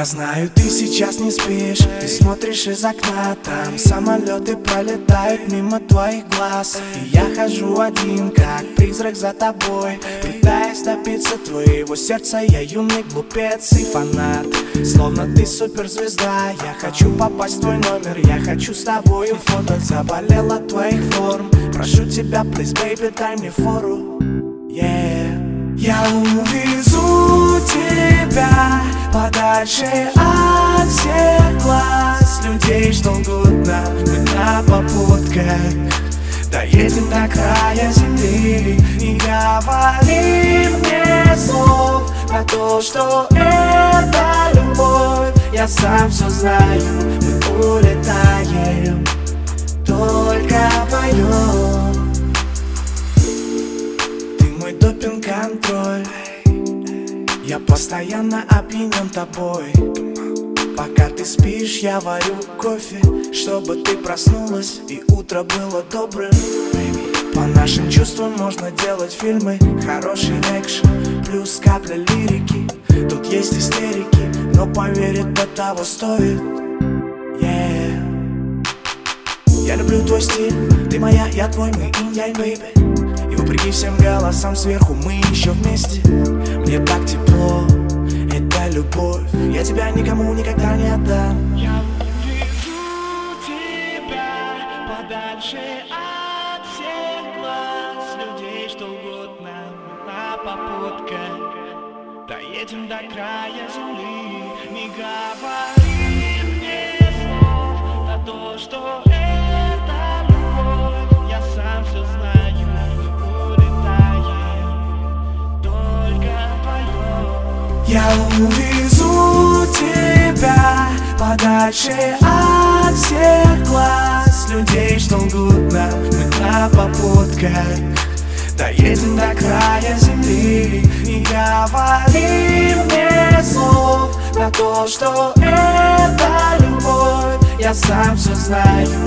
Я знаю, ты сейчас не спишь, ты смотришь из окна, там самолеты пролетают мимо твоих глаз. И я хожу один, как призрак за тобой, пытаясь добиться твоего сердца. Я юный глупец и фанат, словно ты суперзвезда. Я хочу попасть в твой номер, я хочу с тобою фото. Заболел от твоих форм, прошу тебя, please, baby, дай мне фору. Я увезу тебя подальше от всех глаз людей, что лгут нам. Мы на попутках доедем до края земли. Не говори мне слов про то, что это любовь. Я сам все знаю, мы улетаем только вдвоем. Мой допинг-контроль, я постоянно опьянен тобой. Пока ты спишь, я варю кофе, чтобы ты проснулась и утро было добрым. По нашим чувствам можно делать фильмы, хороший экшен, плюс капля лирики. Тут есть истерики, но поверь, это того стоит. Я люблю твой стиль, ты моя, я твой, мы инь-янь, бэйби. И вопреки всем голосам сверху мы еще вместе. Мне так тепло, это любовь. Я тебя никому никогда не отдам. Я увезу тебя подальше от всех глаз людей, что лгут нам на попутках. Доедем до края земли. Не говори мне слов про то, что это любовь. Я сам все знаю. Я увезу тебя подальше от всех глаз людей, что лгут нам. Мы на попутках доедем до края земли. Не говори мне слов про то, что это любовь. Я сам все знаю,